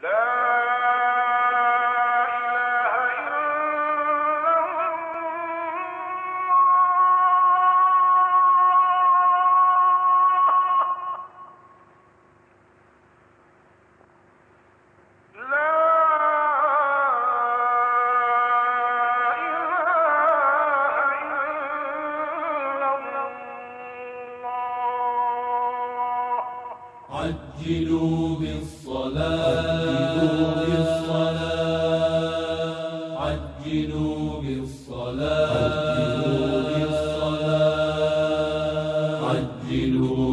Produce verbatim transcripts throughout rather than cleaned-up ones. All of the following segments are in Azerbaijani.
عجلوا بالصلاة عجلوا بالصلاة عجلوا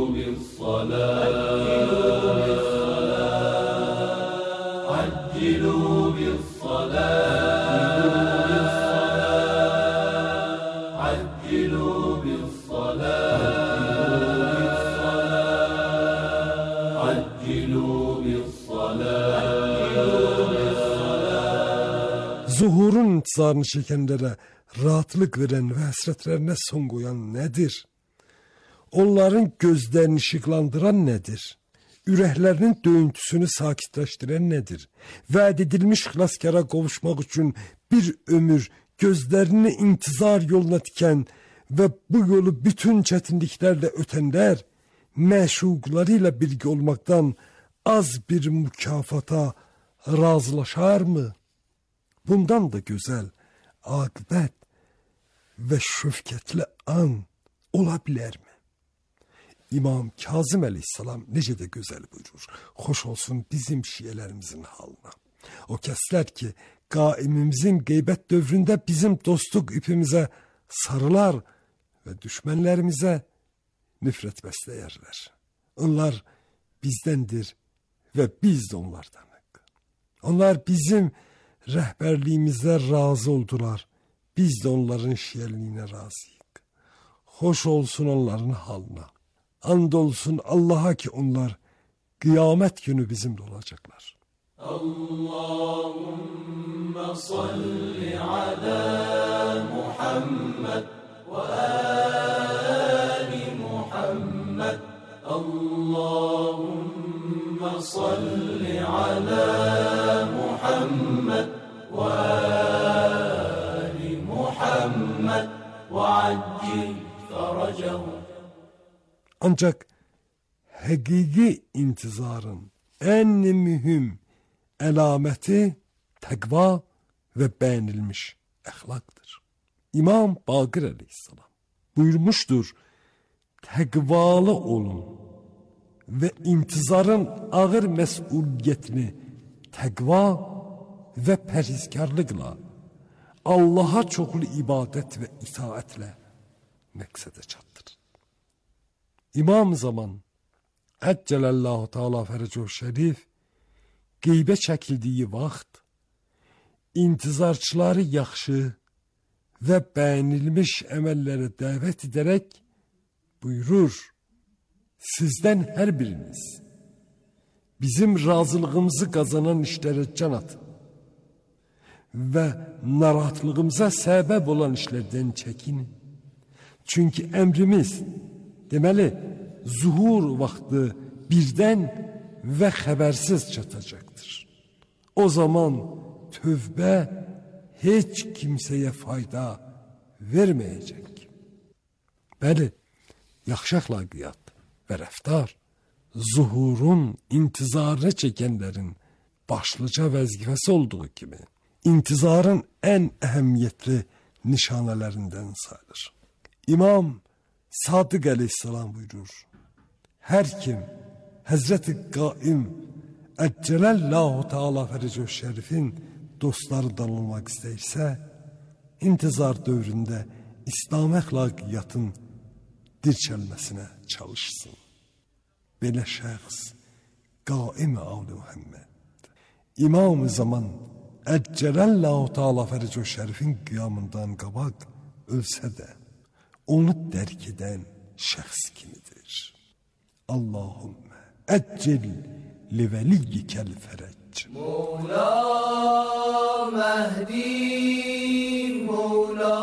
بالصلاة عجلوا بالصلاة عجلوا بالصلاة Zuhurun intizarını çekenlere rahatlık veren ve hasretlerine son koyan nedir? Onların gözlerini ışıklandıran nedir? Ürəklərinin döyüntüsünü sakitləşdirən nedir? Vəd edilmiş xilaskara qovuşmaq üçün bir ömür gözlərini intizar yoluna tikən və bu yolu bütün çətinliklərlə ötənlər məşuqları ilə birgə olmaqdan az bir mükafata razılaşarmı? Bundan da gözəl, aqibət və şöfkətli an ola bilərmi? İmam Kazım əleyhissalam necə də gözəl buyurur. Xoş olsun bizim şiyələrimizin halına. O kəslər ki, qaimimizin qeybət dövründə bizim dostluq ipimizə sarılar və düşmənlərimizə nifrət bəsləyərlər. Onlar bizdəndir və biz də onlardanıq. Onlar bizim rəhbərliyimizə razı oldular. Biz də onların şiyəliyinə razıyıq. Xoş olsun onların halına. And olsun Allah'a ki onlar kıyamet günü bizimle olacaklar. Allahümme salli ala Muhammed ve ali Muhammed. Allahümme salli ala Muhammed ve ali Muhammed ve accil faracahu. Ancak hakiki intizarın en mühim elameti takva ve beğenilmiş ahlaktır. İmam Bakır aleyhisselam buyurmuştur, takvalı olun ve intizarın ağır mesuliyetini takva ve perhizkarlıkla, Allah'a çoklu ibadet ve itaatle meksede çattırın. İmam zaman Əccelallahu Teala Fərəcuhu Şərif qeybə çəkildiyi vaxt intizarçıları yaxşı və bəyənilmiş əməllərə dəvət edərək buyurur, sizdən hər biriniz bizim razılığımızı qazanan işlərə can atın və narahatlığımıza səbəb olan işlərdən çəkinin. Çünki əmrimiz deməli, zuhur vaxtı birdən və xəbərsiz çatacaqdır. O zaman tövbə heç kimsəyə fayda verməyəcək. Bəli, yaxşı əxlaqiyyat və rəftar zuhurun intizarını çəkənlərin başlıca vəzifəsi olduğu kimi, intizarın ən əhəmiyyətli nişanələrindən sayılır. İmam Sadiq əleyhissalam buyurur, hər kim Həzrəti Qaim Əccelallahu Teala Fərəcuhu Şərifin dostlarından olmaq istəyirsə, intizar dövründə İslam əxlaqiyyatın dirçəlməsinə çalışsın. Belə şəxs Qaim Avli Muhammed İmam-ı Zaman Əccelallahu Teala Fərəcuhu Şərifin qiyamından qabaq ölsə də onu dərk edən şəxs kimidir. Allahümme əccil li veliyyikəl fərəc. Mevla Mehdi, Mevla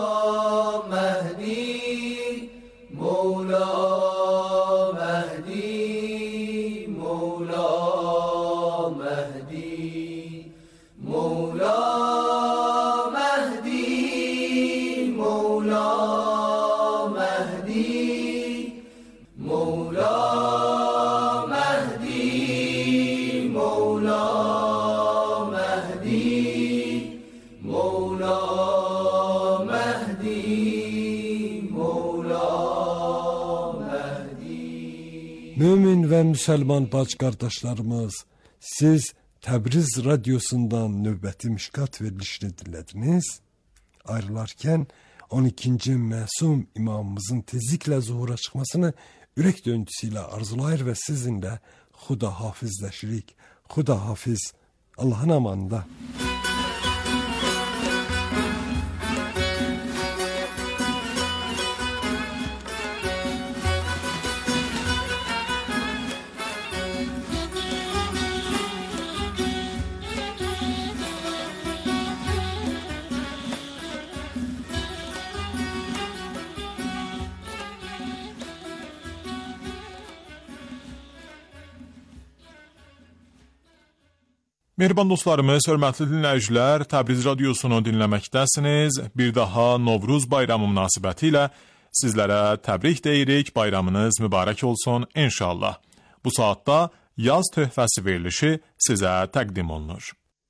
Mehdi, Mevla Mehdi, Mevla Mehdi. مهدی مولا مهدی مولا مهدی مولا مهدی مولا مهدی مولا مهدی مولا مهدی. Mümin ve Müslüman bacı kardeşlerimiz, siz Təbriz radyosundan növbəti mişkat verilişini dinlediniz. Ayrılarken on ikinci məsum imamımızın tezlikle zuhura çıkmasını ürək döntüsüyle arzulayır ve sizinle Xuda hafizləşirik. Xuda hafiz, Allah'ın amanında. Mehriban dostlarımız, hörmətli dinləyicilər, Təbriz radiosunu dinləməkdəsiniz. Bir daha Novruz bayramı münasibəti ilə sizlərə təbrik deyirik, bayramınız mübarək olsun inşallah. Bu saatda yaz töhfəsi verilişi sizə təqdim olunur.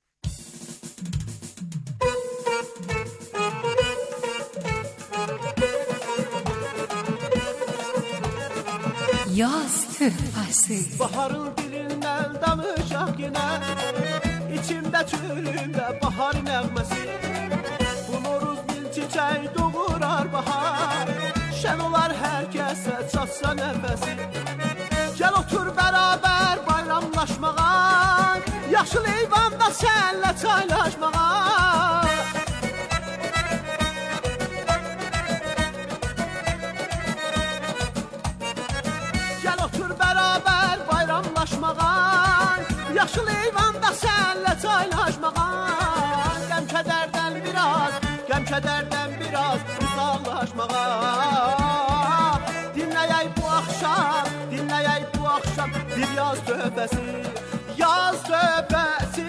Yaz töhfəsi. Baharın dilindən danışaq yenə, İçimdə çölümdə bahar nəğməsi. Bu Noruz bil çiçək doğurar bahar, şən olar hər kəsə çatsa nəfəsi. Gəl otur bərabər bayramlaşmağa, yaşıl eyvanda sənlə çaylaşmağa. Gəl otur bərabər bayramlaşmağa, yaşıl eyvanda sənlə çaylaşmağa. Qəm kədərdən biraz, qəm kədərdən biraz uzaqlaşmağa. Dinləyək bu axşam, dinləyək bu axşam bir yaz töhfəsi, yaz töhfəsi.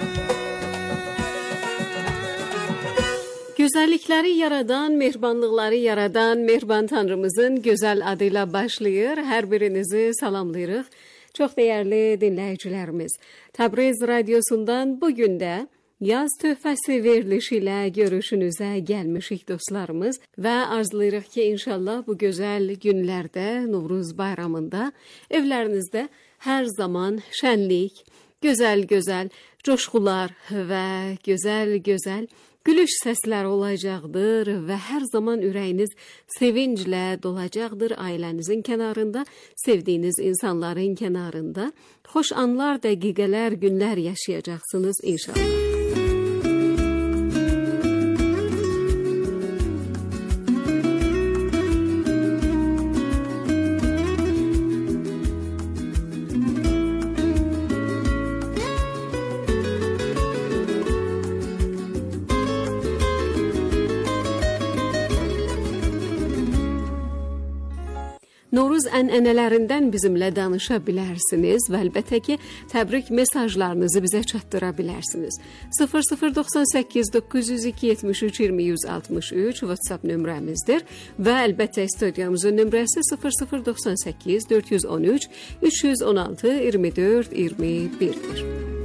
Gözəllikləri yaradan, mehribanlıqları yaradan Mehriban Tanrımızın gözəl adıyla başlayır. Hər birinizi salamlayırıq. Çox dəyərli dinləyicilərimiz, Təbriz radiosundan bugün də yaz töhfəsi verilişi ilə görüşünüzə gəlmişik dostlarımız və arzulayırıq ki, inşallah bu gözəl günlərdə, Novruz bayramında evlərinizdə hər zaman şənlik, gözəl-gözəl coşqular və gözəl-gözəl gülüş səslər olacaqdır və hər zaman ürəyiniz sevinclə dolacaqdır. Ailənizin kənarında, sevdiyiniz insanların kənarında xoş anlar, dəqiqələr, günlər yaşayacaqsınız inşallah. Novruz ənənələrindən bizimlə danışa bilərsiniz və əlbəttə ki, təbrik mesajlarınızı bizə çatdıra bilərsiniz. sıfır sıfır doxsan səkkiz doqquz yüz iki yetmiş üç iyirmi yüz altmış üç WhatsApp nömrəmizdir və əlbəttə studiyamızın nömrəsi sıfır sıfır doxsan səkkiz dörd yüz on üç üç yüz on altı iyirmi dörd iyirmi birdir.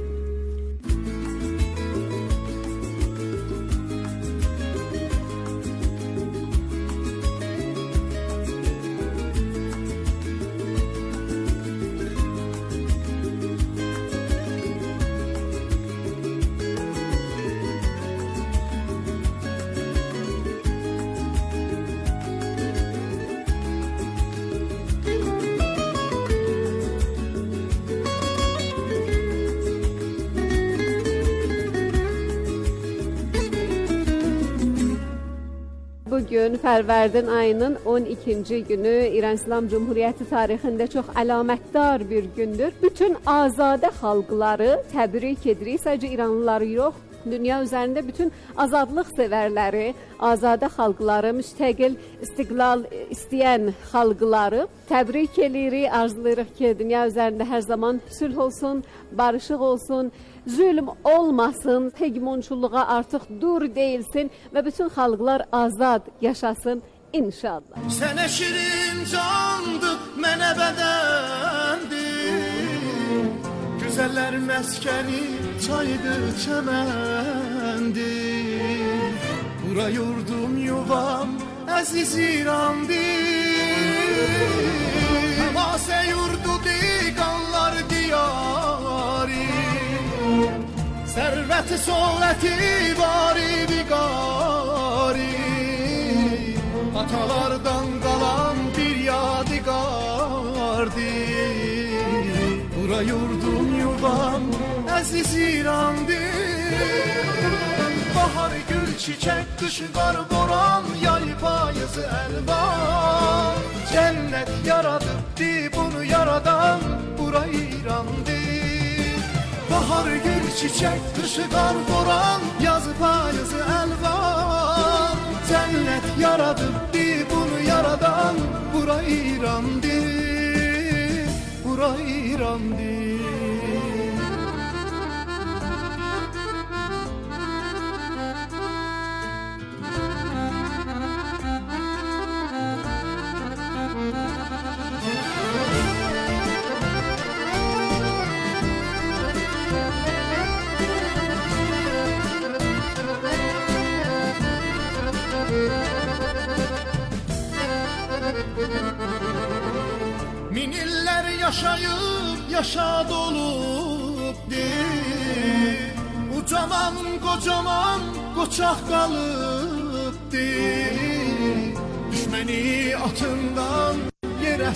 Bugün Fərvərdin ayının on ikinci günü İran İslam Cumhuriyyəti tarixində çox əlamətdar bir gündür. Bütün azadə xalqları təbrik edirik. Sadəcə İranlıları yox, dünya üzərində bütün azadlıq sevərləri, azadə xalqları, müstəqil istiqlal istəyən xalqları təbrik edirik, arzulayırıq ki, dünya üzərində hər zaman sülh olsun, barışıq olsun, zülm olmasın, hegemonçuluğa artıq dur deyilsin və bütün xalqlar azad yaşasın inşallah. Sənə şirin candı, mənə bədəndir, güzəllər məskəni çaydır, çəməndir. Bura yurdum, yuvam, əziz İrandir. Həmasə yurdu diqanlar diyarı, sərvəti soləti bari biqari. Atalardan qalan bir yadigardır. Bura yurdum, yuvam, əziz İrandir. Bahar gül çiçək, qışı qar boran, yay payızı əlvan. Cənnət yaradıbdı bunu yaradan, bura İrandır. Bahar gül çiçək, qışı qar boran, yazı payızı əlvan. Cənnət yaradıbdı bunu yaradan, bura İrandır, bura İrandır. Min illər yaşayıb, yaşad olubdir. Ucaman, qocaman, qoçaq qalıbdir. Düşməni atından yerə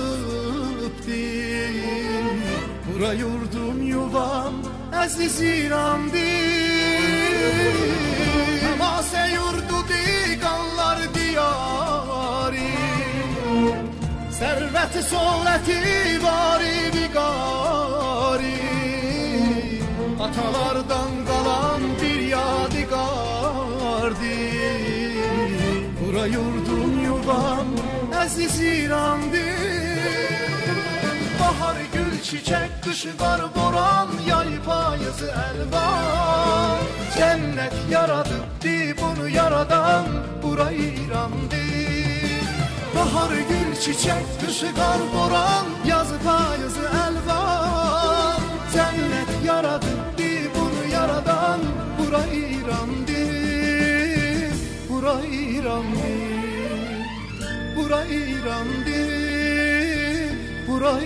salıbdir. Bura yurdum, yuvam, əziz İrandir. Həmasə yurdu diqanlar diyarı, sərvəti soləti bari biqari. Atalardan qalan bir yadigardır. Bura yurdum, yuvam, əziz İrandir. Bahar gül çiçək, qışı qar boran, yay payızı əlvan. Cənnət yaradıbdı bunu yaradan, bura İrandır. Bahar gül çiçək, qışı qar boran, yazı payızı əlvan. Cənnət yaradıbdı bunu yaradan, bura İrandır, bura İrandır, bura İrandır, bura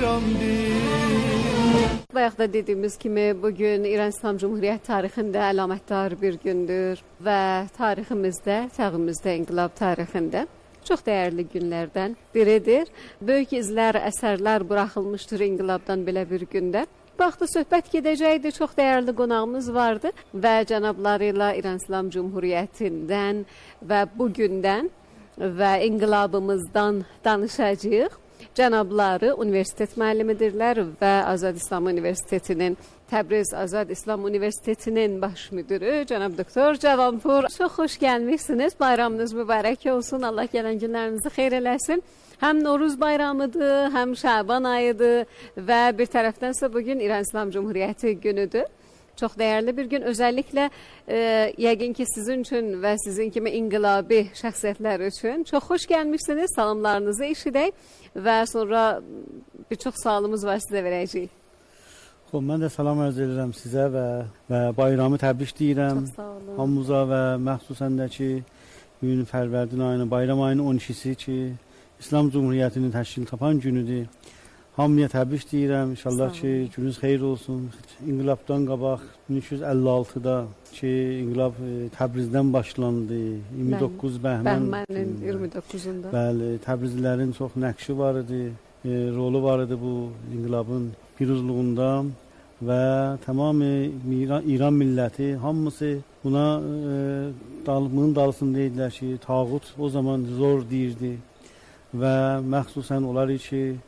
İrandır. Bayaq da dediyimiz kimi bugün İran İslam Cumhuriyyət tarixində əlamətdar bir gündür və tariximizdə, çağımızda, inqilab tarixində çox dəyərli günlərdən biridir. Böyük izlər, əsərlər buraxılmışdır inqilabdan belə bir gündə. Bu vaxtda söhbət gedəcəkdi, çox dəyərli qonağımız vardı və cənabları ilə İran İslam Cumhuriyyətindən və bugündən və inqilabımızdan danışacağıq. Cənabları universitet müəllimidirlər və Azad İslam Universitetinin, Təbriz Azad İslam Universitetinin baş müdürü cənab doktor Cavanpur. Çox xoş gəlmişsiniz. Bayramınız mübarək olsun. Allah gələn günlərinizi xeyir eləsin. Həm Noruz bayramıdır, həm Şaban ayıdır və bir tərəfdənsə bugün İran İslam Cumhuriyyəti günüdür. Çox dəyərli bir gün. Özəlliklə e, yəqin ki sizin üçün və sizin kimi inqilabi şəxsiyyətlər üçün çox xoş gəlmişsiniz. Salamlarınızı eşidək və sonra bir çox sualımız var sizə verəcəyik. Xoş, mən də salam arz edirəm sizə və, və bayramı təbrik deyirəm. Çox sağ olun. Hamımıza və məxsusən də ki, bugün Fərvərdin ayının, bayram ayının on ikisi ki, İslam Cumhuriyyətinin təşkil tapan günüdür. Hamıya təbrik deyirəm. İnşallah ki, gününüz xeyir olsun. İnqilabdan qabaq min üç yüz əlli altıda ki, inqilab e, Təbrizdən başlandı. iyirmi doqquz Bəhmən. Bəhmənin iyirmi doqquzunda. Bəli, Təbrizlilərin çox nəqşi var idi, e, rolu var idi bu inqilabın piruzluğunda və tamamı İran, İran milləti hamısı buna e, dalımın dalısında idilər ki, tağut o zaman zor deyirdi və məxsusən onlar ki,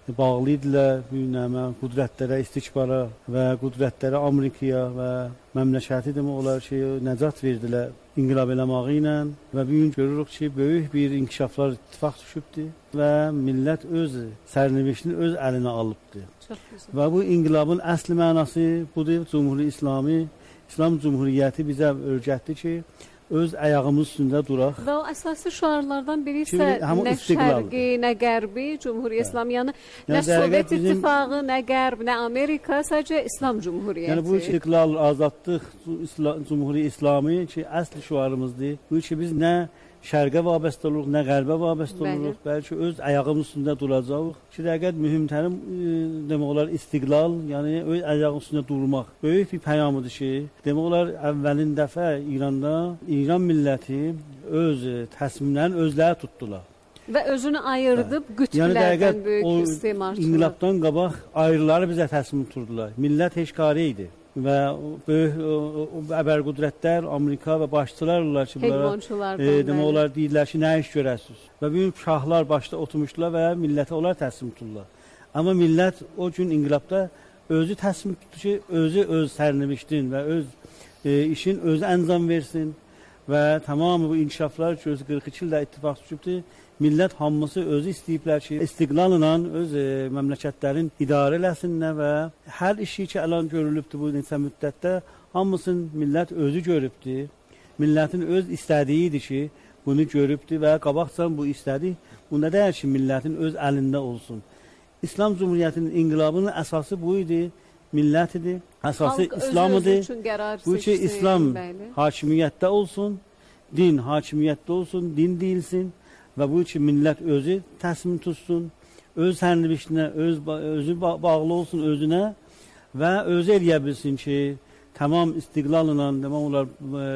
bağlı idilər bu nəmə qüdrətlərə, istikbara və qüdrətlərə Amerikaya və məmləkəti demək olar ki, nəcat verdilər inqilab eləməyi ilə və bu gün görürük ki, böyük bir inkişaflar ittifaq düşübdür və millət öz sərnişini öz əlinə alıbdır. Və bu inqilabın əsli mənası budur, Cumhuri İslami, İslam Cumhuriyyəti bizə öyrətdi ki, öz ayağımız üstündə duraq. Və o əsası şüarlardan biri isə nə şərqi, nə qərbi, Cumhuriyyət İslam, yəni nə Sovet İttifaqı, nə qərb, nə Amerika, sadəcə İslam Cumhuriyyəti. Yəni bu istiqlal, azadlıq, Cumhuri İslami ki, əsl şüarımızdır. Bu ki, biz nə şərqə vabəstə oluruq, nə qərbə vabəstə oluruq, bəlkə öz ayağımız üstündə duracağıq. Ki, dəqiqət mühümtərim demək olar istiqlal, yəni öz ayağın üstündə durmaq. Böyük bir pəyamıdır ki, demək olar əvvəlin dəfə İranda İran milləti öz təsminlərini özləri tutdular. Və özünü ayırdıb qütblərdən böyük istismarçılar. İnqilabdan qabaq ayrıları bizə təsmin tuturdular. Millət heşkari idi. Və böyük əbər qüdrətlər, Amerika və başçılarlar ki, bunlara e, demək olar deyirlər ki, nə iş görəsiniz. Və böyük şahlar başda oturmuşdular və millətə onlar təslim tuturlar. Amma millət o gün inqilabda özü təslim tutdu ki, özü öz sərnişin və öz e, işin özü əncam versin və tamamı bu inkişaflar ki, özü qırx iki ildə ittifaq düşübdür. Millət hamısı özü istəyiblər ki, istiqlalla öz e, məmləkətlərin idarə eləsinlər və hər işi ki, əlan görülübdür bu neçə müddətdə, hamısını millət özü görübdür. Millətin öz istədiyidir ki, bunu görübdür və qabaqcan bu istədi, bu nə deyər ki, millətin öz əlində olsun. İslam Cumhuriyyətinin inqilabının əsası bu idi, millət idi, əsası İslamıdır. Bu ki, İslam hakimiyyətdə olsun, din hakimiyyətdə olsun, din deyilsin. Və bu ki, millət özü təsmin tutsun, öz sərnişinə, öz, özü bağlı olsun özünə və özü eləyə bilsin ki, tamam istiqlalla demək olar,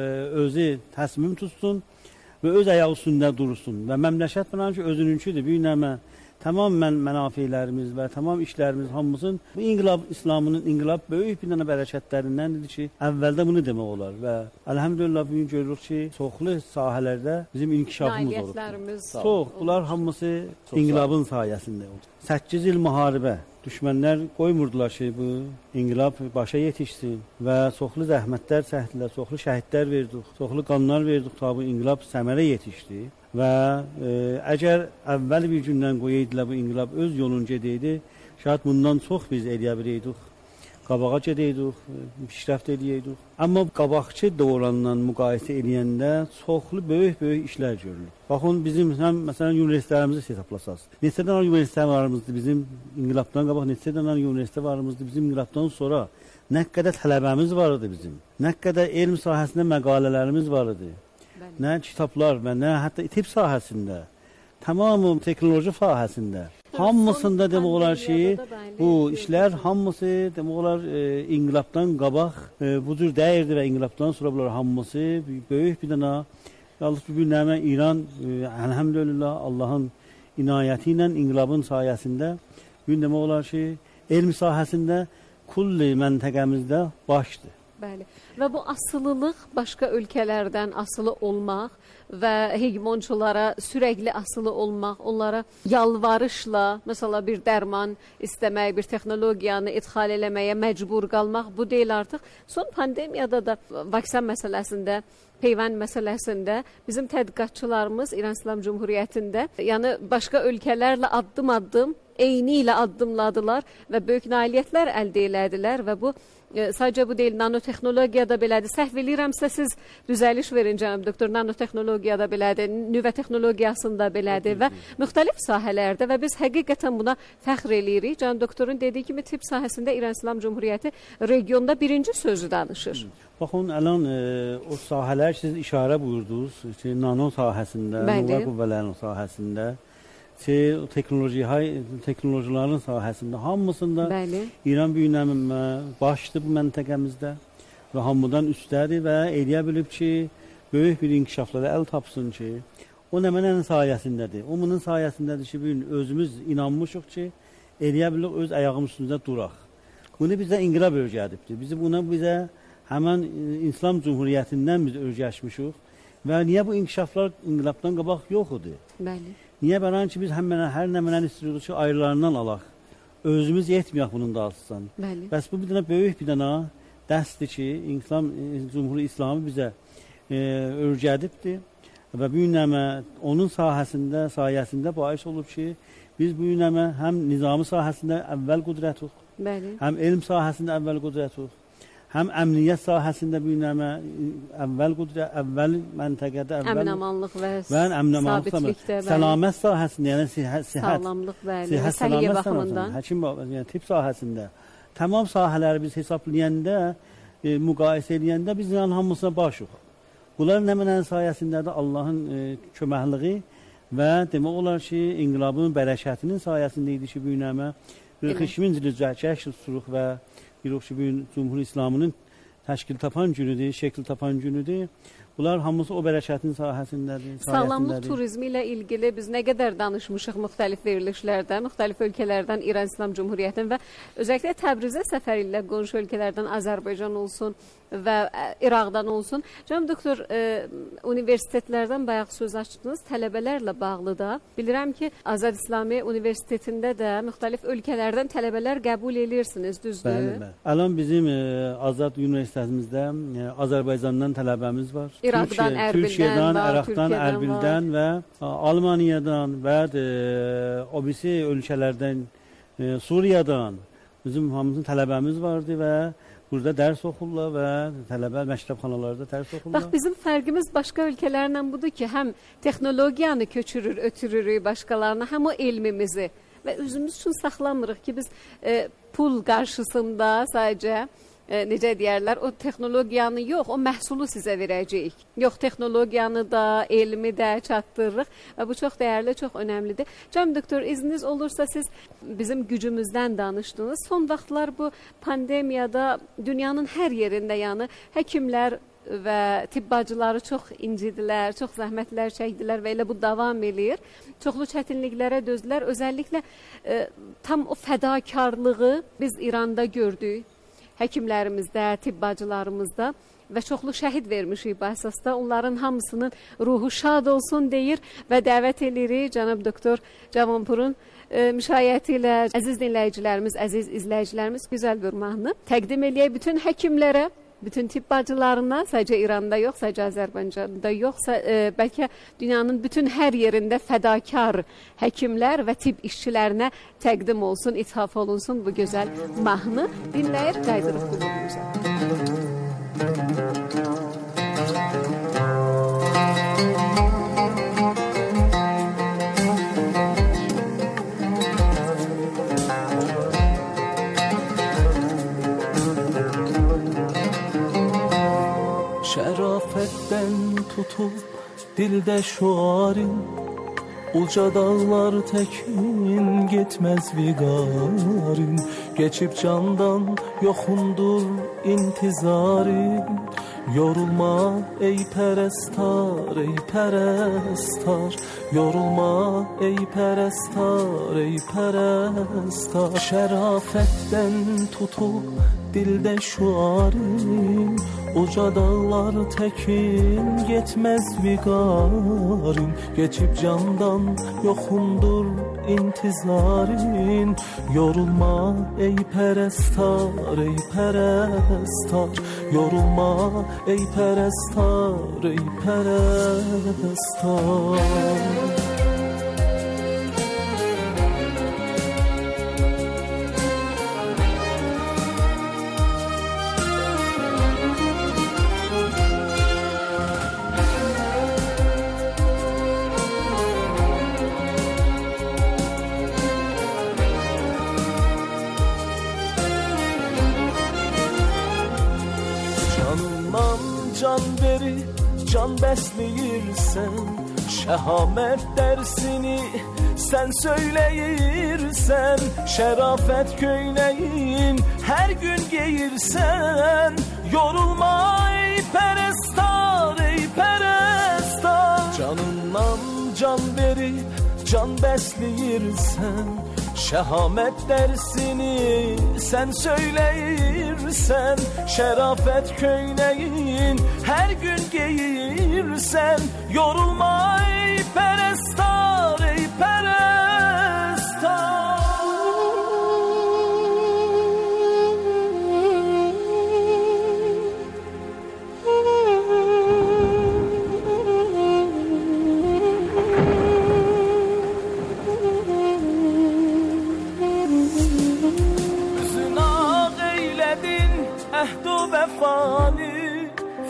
özü təsmin tutsun və öz ayağı üstündə dursun. Və məmləkət falan ki, özününküdür. Bir nəmə tamam mən mənafeylərimiz və tamam işlərimiz hamımızın bu inqilab İslamının inqilab böyük bir dənə bərəkətlərindəndir ki, əvvəldə bunu demək olar və əlhəmdülillah bugün görürük ki, çoxlu sahələrdə bizim inkişafımız olur. Çox, bunlar hamısı inqilabın sayəsində oldu. səkkiz il müharibə, düşmənlər qoymurdular ki, bu inqilab başa yetişsin və çoxlu zəhmətlər çəkdilər, çoxlu şəhidlər verdik, çoxlu qanlar verdik, ta bu inqilab səmərə yetişdi. Və e, əgər əvvəl bir gündən qoyaydılar bu inqilab öz yolunu gedəydi, şayad bundan çox biz eləyə biləydik, qabağa gedəydik, pişrəft eləyəydik. Amma qabaqçı dövrlə müqayisə eləyəndə çoxlu böyük-böyük işlər görülür. Baxın, bizim həm məsələn universitetlərimizi hesablasaq. Neçə dənə universitet varımızdır bizim inqilabdan qabaq, neçə dənə universitet varımızdır bizim inqilabdan sonra. Nə qədər tələbəmiz var idi bizim, nə qədər elm sahəsində məqalələrimiz var idi. Nə kitablar və nə hətta tibb sahəsində, tamamı texnoloji sahəsində, hamısında demək olar ki, bu işlər hamısı demək olar e, inqilabdan qabaq e, bu cür dəyirdi və inqilabdan sonra bunlar hamısı böyük bir dənə yalnız bu günləmə İran e, əlhəmdülillah Allahın inayəti ilə inqilabın sayəsində bu gün demək olar ki, elm sahəsində kulli məntəqəmizdə başdır. Bəli. Və bu asılılıq başqa ölkələrdən asılı olmaq və hegemonçulara sürəkli asılı olmaq, onlara yalvarışla, məsələ bir dərman istəmək, bir texnologiyanı idxal eləməyə məcbur qalmaq bu deyil artıq. Son pandemiyada da vaksin məsələsində, peyvənd məsələsində bizim tədqiqatçılarımız İran İslam Cumhuriyyətində, yəni başqa ölkələrlə addım-addım eyni ilə addımladılar və böyük nailiyyətlər əldə elədilər və bu e, sadəcə bu deyil, nanotexnologiyada belədir. Səhv eləyirəmsə siz düzəliş verin cənab doktor, nanotexnologiyada belədir, nüvə texnologiyasında belədir və müxtəlif sahələrdə və biz həqiqətən buna fəxr eləyirik. Cənab doktorun dediyi kimi tibb sahəsində İran İslam Cumhuriyyəti regionda birinci sözü danışır. Baxın, ələn e, o sahələr siz işarə buyurdunuz ki, nano sahəsində, nüvə qüvvələrinin sahəsində, ki, teknoloji, teknolojilərin sahəsində hamısında Bəli. İran büyünəmə başdır bu məntəqəmizdə və hamıdan üstədir və eləyə bilib ki, böyük bir inkişaflara əl tapsın ki, o nəmənənin sayəsindədir. O bunun sayəsindədir ki, bir özümüz inanmışıq ki, eləyə bilib öz ayağımız üstündə duraq. Bunu bizə inqilab öyrədibdir. Bizi buna bizə həmən İslam Cumhuriyyətindən biz öyrəşmişik və niyə bu inkişaflar inqilabdan qabaq yox idi? Bəli. Niyə bəran ki, biz həmən hər nəmənəni istiyoruz ki, ayrılarından alaq özümüz yetməyək bunun da alsın. Bəli. Bəs bu bir dənə böyük bir dənə dərsdir ki, İslam Cümhuri İslamı bizə e, öyrədibdir və bu günəmə onun sahəsində, sayəsində bahis olub ki, biz bu günəmə həm nizami sahəsində əvvəl qudrətuq, Bəli. həm elm sahəsində əvvəl qudrətuq, həm əmniyyət sahəsində bu günəmə əvvəl qudrət, əvvəl məntəqədə əvvəl Əmin-amanlıq və və əmin-amanlıq, sabitlikdə, səlamət sahəsində, yəni sihət, sihət sağlamlıq, bəli, sihət, səhiyyə səlamət baxımından. Həkim, yəni tibb sahəsində tamam sahələri biz hesablayanda, e, müqayisə edəndə biz yəni hamısına başıq. Bunların nəmənənin sayəsində də Allahın e, köməkliyi və demək olar ki, inqilabın bərəkətinin sayəsində idi ki, bu günəmə qırx ikinci il cəhd tuturuq və bilirik ki, bu gün Cümhuri İslamının təşkil tapan günüdür, şəkil tapan günüdür. Bunlar hamısı o bərəkətin sahəsindədir, Sağlamlıq turizmi ilə ilgili biz nə qədər danışmışıq müxtəlif verilişlərdən, müxtəlif ölkələrdən, İran İslam Cümhuriyyətinin və özəlliklə Təbrizə səfər ilə qonşu ölkələrdən Azərbaycan olsun və İraqdan olsun. Cənab doktor, e, universitetlərdən bayaq söz açdınız, tələbələrlə bağlı da. Bilirəm ki, Azad İslami Universitetində də müxtəlif ölkələrdən tələbələr qəbul edirsiniz, düzdür? Bəli, bəli. Alan bizim e, Azad Universitetimizdə e, Azərbaycandan tələbəmiz var. İraqdan, Türkiyə, Ərbildən Türkiyədən, var, Əraqdan, Türkiyədən Ərbildən və a, Almaniyadan və e, o birisi ölkələrdən, e, Suriyadan bizim hamımızın tələbəmiz vardı və burada dərs oxurlar və tələbə məktəbxanalarda dərs oxurlar. Bax, bizim fərqimiz başqa ölkələrlə budur ki, həm texnologiyanı köçürür, ötürürük başqalarına, həm o elmimizi və özümüz üçün saxlamırıq ki, biz e, pul qarşısında sadəcə E, necə deyərlər, o texnologiyanı yox, o məhsulu sizə verəcəyik. Yox, texnologiyanı da, elmi də çatdırırıq və bu çox dəyərli, çox önəmlidir. Cənab doktor, izniniz olursa siz bizim gücümüzdən danışdınız. Son vaxtlar bu pandemiyada dünyanın hər yerində, yəni həkimlər və tibbacıları çox incidilər, çox zəhmətlər çəkdilər və elə bu davam eləyir. Çoxlu çətinliklərə dözdülər. Özəlliklə e, tam o fədakarlığı biz İranda gördük. Həkimlərimizdə, tibbacılarımızda və çoxlu şəhid vermişik bu əsasda. Onların hamısının ruhu şad olsun deyir və dəvət edirik cənab doktor Cavanpurun e, müşayiəti ilə əziz dinləyicilərimiz, əziz izləyicilərimiz gözəl bir mahnı təqdim eləyək bütün həkimlərə, bütün tibbacılarına, sadəcə İranda yox, sadəcə Azərbaycanda yox, e, bəlkə dünyanın bütün hər yerində fədakar həkimlər və tibb işçilərinə təqdim olsun, ithaf olunsun bu gözəl mahnı. Dinləyir, qaydırıq qulluğumuza. Şərafətdən tutub dildə şuarın, uca dağlar təkin getməz viqarın, geçib candan yoxundur intizarın. Yorulma ey pərəstar, ey pərəstar, yorulma ey pərəstar, ey pərəstar. Şərafətdən tutub dildə şuarın, uca dağlar təkin getməz viqarın, geçib candan yoxundur intizarın. Yorulma ey pərəstar, ey pərəstar, yorulma ey pərəstar, ey pərəstar. Can verib, can bəsləyirsən, şəhamət dərsini sən söyləyirsən, şərafət köynəyin hər gün geyirsən. Yorulma ey pərəstar, ey pərəstar, canından can verib, can bəsləyirsən, şəhamət dərsini sən söyləyirsən, şərafət köynəyin hər gün geyirsən. Yorulma ey pərəstar, ey pərəstar.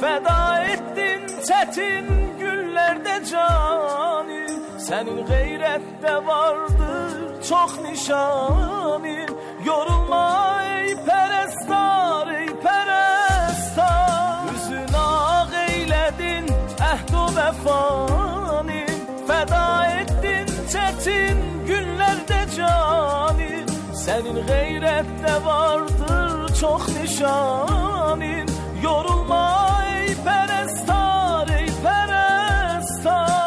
Feda ettin çetin günlerde canin, senin gayrette vardır çok nişanin. Yorulma ey perestlar, ey perestlar, yüzün ağ eyledin ehd o vefanin. Feda ettin çetin günlerde canin, senin gayrette vardır çok nişanin. Yorulma ey perestlar, ey perestlar.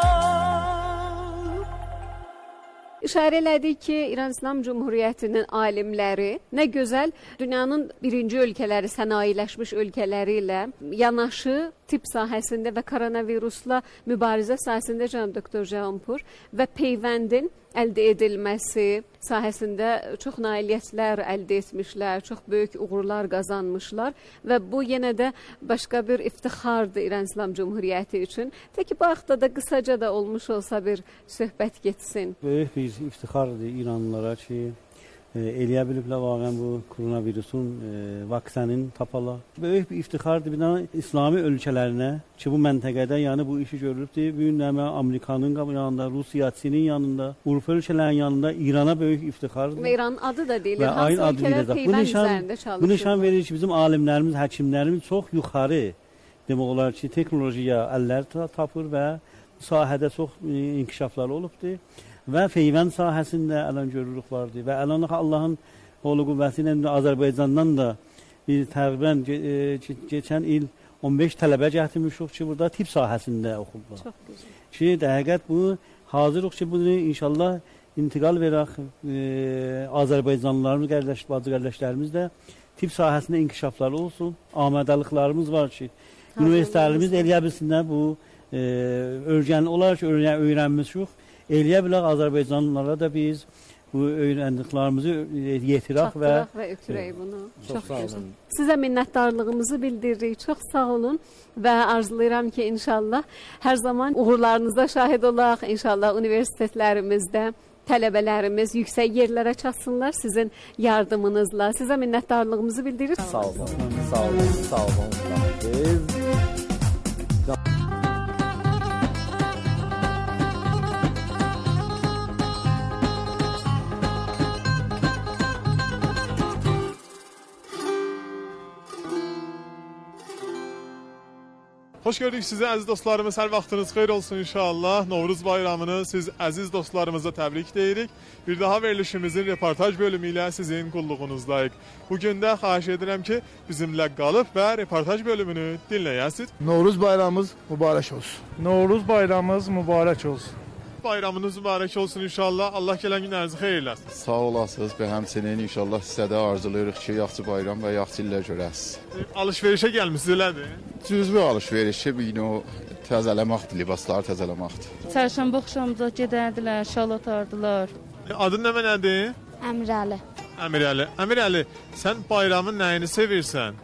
İşarə elədik ki, İran İslam Cumhuriyyətinin alimləri nə gözəl dünyanın birinci ölkələri, sənayeləşmiş ölkələri ilə yanaşı tibb sahəsində və koronavirusla mübarizə sahəsində cənab doktor Jaunpur və peyvəndin əldə edilməsi sahəsində çox nailiyyətlər əldə etmişlər, çox böyük uğurlar qazanmışlar və bu yenə də başqa bir iftixardır İran İslam Cumhuriyyəti üçün. Təki bu haqda da qısaca da olmuş olsa bir söhbət getsin. Böyük bir iftixardır İranlılara ki, e, eləyə biliblər vaqən bu koronavirusun e, vaksinini tapala. Böyük bir iftixardır bir dənə İslami ölkələrinə ki, bu məntəqədə yəni bu işi görülübdür. Bu gün nəmə Amerikanın yanında, Rusiya, Çinin yanında, Avropa ölkələrinin yanında İrana böyük iftixardır. Və İranın adı da deyilir. Hansı ölkələr peyvənd üzərində çalışır? Bu nişan verir ki, bizim alimlərimiz, həkimlərimiz çox yuxarı demək olar ki, teknolojiya əllər tapır və sahədə çox inkişaflar olubdur. Və peyvənd sahəsində ələn görürük vardı və ələn Allahın oğlu qüvvəsi ilə Azərbaycandan da bir təqribən keçən il on beş tələbə gətirmişik ki, burada tibb sahəsində oxublar. Çox gözəl. Ki, dəqiqət bu hazırıq ki, bunu inşallah intiqal verək e, Azərbaycanlılarımız, qardaş, bacı qardaşlarımız da tibb sahəsində inkişafları olsun. Amədəliklərimiz var ki, üniversitelərimiz eləyə bilsinlər bu e, öyrən olar ki, öyrən, öyrənmişik. Eləyə bilək Azərbaycanlılara da biz bu öyrəndiklərimizi yetirək və və ötürək bunu. Çox, çox sağ olun. Sizə minnətdarlığımızı bildiririk. Çox sağ olun və arzulayıram ki, inşallah hər zaman uğurlarınıza şahid olaq. İnşallah universitetlərimizdə tələbələrimiz yüksək yerlərə çatsınlar sizin yardımınızla. Sizə minnətdarlığımızı bildiririk. Sağ olun. Sağ olun. Sağ olun. Xoş gördük sizi əziz dostlarımız. Hər vaxtınız xeyir olsun inşallah. Novruz bayramını siz əziz dostlarımıza təbrik deyirik. Bir daha verilişimizin reportaj bölümü ilə sizin qulluğunuzdayıq. Bugün də xahiş edirəm ki, bizimlə qalıb və reportaj bölümünü dinləyəsiniz. Novruz bayramımız mübarək olsun. Novruz bayramımız mübarək olsun. Bayramınız mübarək olsun inşallah. Allah gələn günlərinizi xeyir eləsin. Sağ olasınız və həmçinin inşallah sizə də arzulayırıq ki, yaxşı bayram və yaxşı illər görəsiniz. Alış-verişə gəlmisiniz, elədir? Cüzbü alış-verişi bir gün o təzələməkdir, libasları təzələməkdir. Çərşənbə axşamda gedərdilər, şal atardılar. Adın nə nədir? Əmirəli. Əmirəli. Əmirəli, sən bayramın nəyini sevirsən?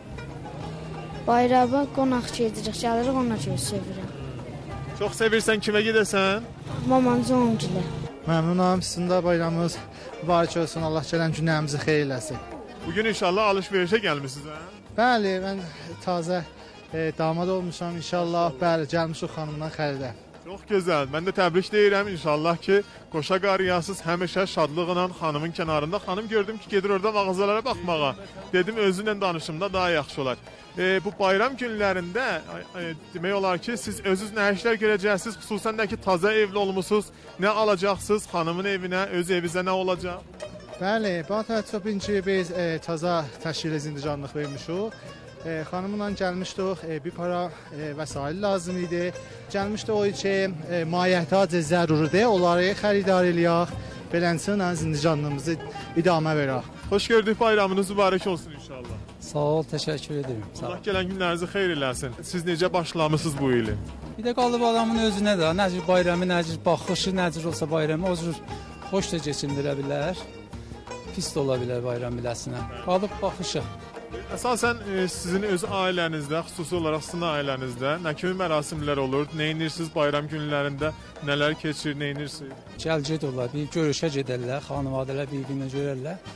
Bayrama qonaq gedirik, gəlirik ona görə sevirəm. Çox sevirsən, kimə gedəsən? Mamancı ongilə. Məmnunam, sizin də bayramınız mübarək olsun, Allah gələn günlərimizi xeyir eləsin. Bugün inşallah alış-verişə gəlmisiniz, hə? Bəli, mən tazə e, damad olmuşam, inşallah, bəli, gəlmişik xanımdan xəridə. Çox gözəl, mən də təbrik deyirəm, inşallah ki, qoşa qarıyasız həmişə şadlıqla xanımın kənarında. Xanım gördüm ki, gedir orada mağazalara baxmağa. Dedim, özünlə danışımda daha yaxşı olar. E, bu bayram günlərində e, demək olar ki, siz özünüz nə işlər görəcəksiniz, xüsusən də ki, taza evli olmusunuz, nə alacaqsınız xanımın evinə, öz evinizə nə olacaq? Bəli, bu təəssübün ki, biz e, taza təşkil zindicanlıq vermişik. E, xanımla gəlmişdik, e, bir para e, vəsail lazım idi. Gəlmişdi o ki, e, mahiyyətacə zəruridir, onları xəridar eləyək, beləncə zindicanlığımızı idamə verək. Xoş gördük, bayramınız mübarək olsun inşallah. Sağ ol, təşəkkür edirəm. Allah gələn günlərinizi xeyir eləsin. Siz necə başlamısınız bu ili? Bir də qalıb adamın özünə də, nə cür bayramı, nə cür baxışı, nə cür olsa bayramı o cür xoş da keçindirə bilər. Pis də ola bilər bayram biləsinə. Qalıb baxışı. Əsasən e, sizin öz ailənizdə, xüsusi olaraq sizin ailənizdə nə kimi mərasimlər olur? Nə edirsiniz bayram günlərində? Nələr keçir, nə edirsiniz? Gəl-ged olar, bir görüşə gedərlər, xanımədələr bir-birinə görərlər.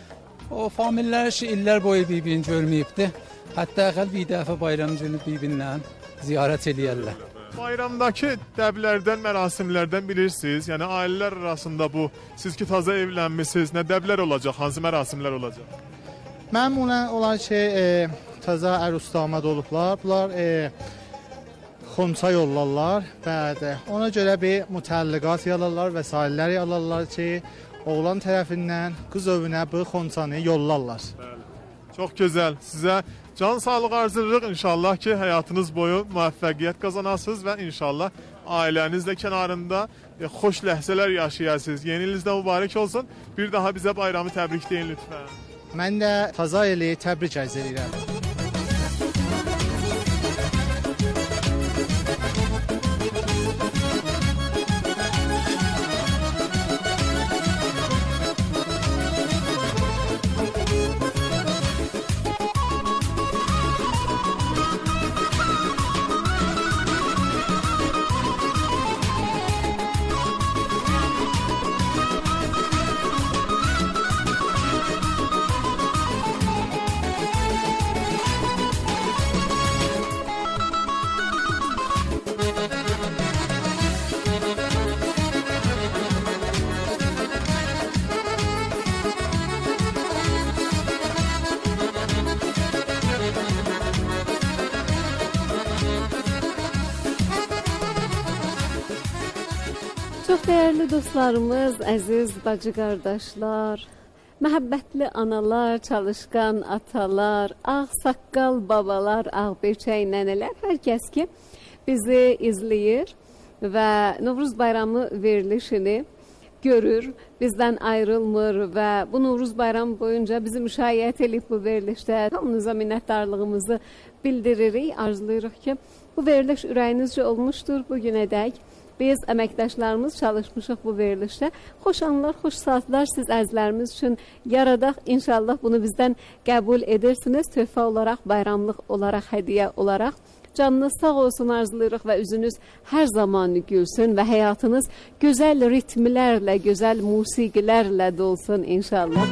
O famillər ki, illər boyu bir-birini görməyibdi. Hətta əqəl bir dəfə bayram günü bir-birinlə ziyarət eləyərlər. Bayramdakı dəblərdən, mərasimlərdən bilirsiniz. Yəni ailələr arasında bu, siz ki taza evlənmisiniz, nə dəblər olacaq, hansı mərasimlər olacaq? Məmulən olar ki, e, taza ərus damad olublar. Bunlar e, xonça yollarlar. Bəli. Ona görə bir mütəlliqat yalarlar, vəsaitlər yalarlar ki, oğlan tərəfindən qız övünə bu xonçanı yollarlar. Bəli. Çox gözəl. Sizə can sağlığı arzulayırıq. İnşallah ki, həyatınız boyu müvəffəqiyyət qazanasınız və inşallah ailənizlə kənarında e, xoş ləhzələr yaşayasınız. Yeni ilinizdə mübarək olsun. Bir daha bizə bayramı təbrik deyin lütfən. Mən də taza eli təbrik ərz edirəm. Çox dəyərli dostlarımız, əziz bacı qardaşlar, məhəbbətli analar, çalışqan atalar, ağ saqqal babalar, ağ beçək nənələr, hər kəs ki bizi izləyir və Novruz bayramı verilişini görür, bizdən ayrılmır və bu Novruz bayramı boyunca bizi müşayiət edib bu verilişdə hamınıza minnətdarlığımızı bildiririk, arzulayırıq ki, bu veriliş ürəyinizcə olmuşdur bu günədək. Biz əməkdaşlarımız çalışmışıq bu verilişdə. Xoş anlar, xoş saatlar siz əzlərimiz üçün yaradaq. İnşallah bunu bizdən qəbul edirsiniz. Töhfə olaraq, bayramlıq olaraq, hədiyyə olaraq. Canınız sağ olsun arzulayırıq və üzünüz hər zaman gülsün və həyatınız gözəl ritmlərlə, gözəl musiqilərlə dolsun inşallah.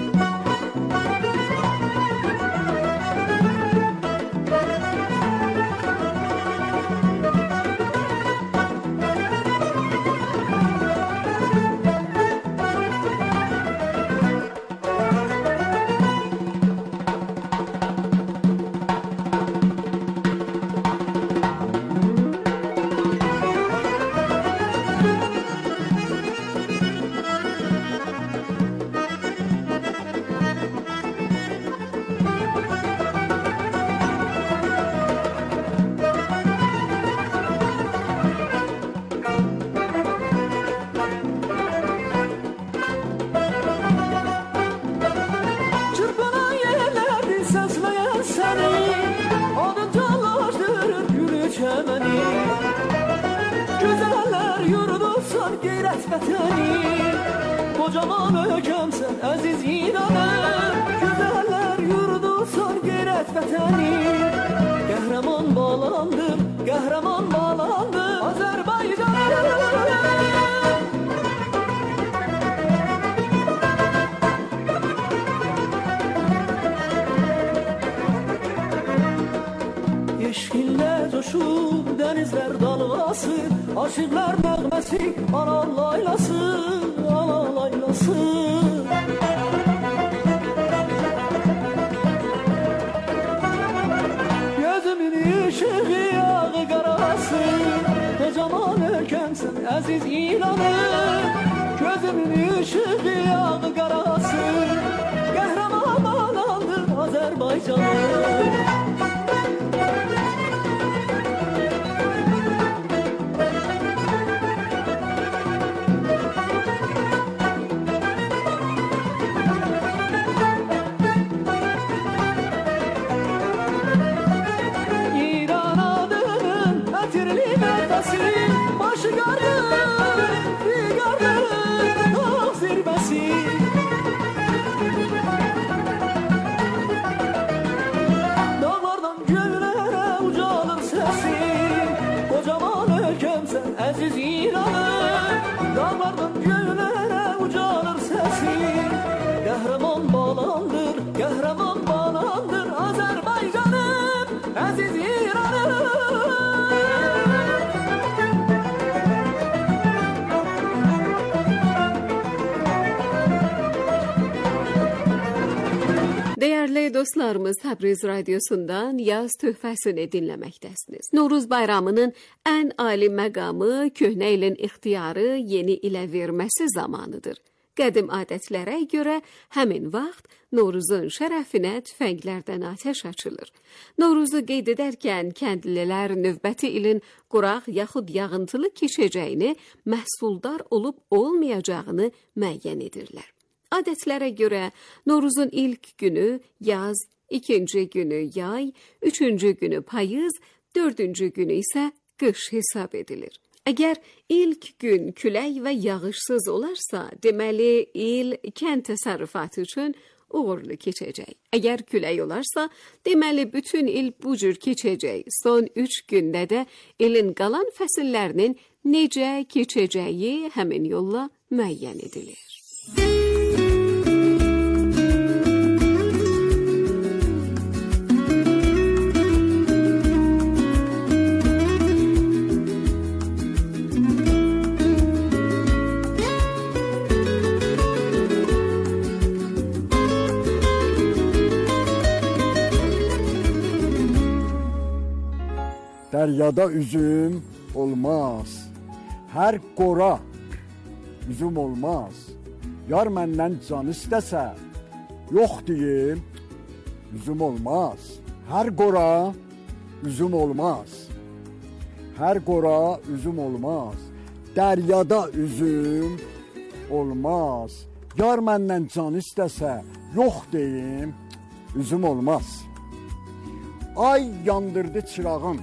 Kocaman ölkəmsən, əziz İranım, gözəllər yurdusan, qeyrət vətənim. Qəhrəman bağlandım, qəhrəman bağlandım, Azərbaycanım. Eşqinlə coşub dənizlər dalğası, aşıqlar nəğməsi, ana laylası, ana laylası. Gözümün ışığı yağı qarası, kocaman ölkəmsən əziz İranım. Gözümün ışığı yağı qarası, qəhrəman bağlandım Azərbaycanım. Başı qardır, qardır, dağ zirvəsi. Dağlardan göllərə ucalır səsi, kocaman ölkəmsən əziz İranım. Dağlardan göllərə ucalır səsi, qəhrəman bağlandır dostlarımız, Təbriz Radyosu'ndan yaz töhfəsini dinləməkdəsiniz. Novruz bayramının ən ali məqamı köhnə ilin ixtiyarı yeni ilə verməsi zamanıdır. Qədim adətlərə görə həmin vaxt Novruzun şərəfinə tüfənglərdən atəş açılır. Novruzu qeyd edərkən kəndlilər növbəti ilin quraq yaxud yağıntılı keçəcəyini, məhsuldar olub olmayacağını müəyyən edirlər. Adətlərə görə Novruzun ilk günü yaz, ikinci günü yay, üçüncü günü payız, dördüncü günü isə qış hesab edilir. Əgər ilk gün külək və yağışsız olarsa, deməli il kənd təsərrüfatı üçün uğurlu keçəcək. Əgər külək olarsa, deməli bütün il bu cür keçəcək. Son üç gündə də ilin qalan fəsillərinin necə keçəcəyi həmin yolla müəyyən edilir. Deryada üzüm olmaz, her qora üzüm olmaz. Yar məndən can istəsə, yox deyim, üzüm olmaz. Her qora üzüm olmaz, her qora üzüm olmaz. Deryada üzüm olmaz. Yar məndən can istəsə, yox deyim, üzüm olmaz. Ay yandırdı çırağın,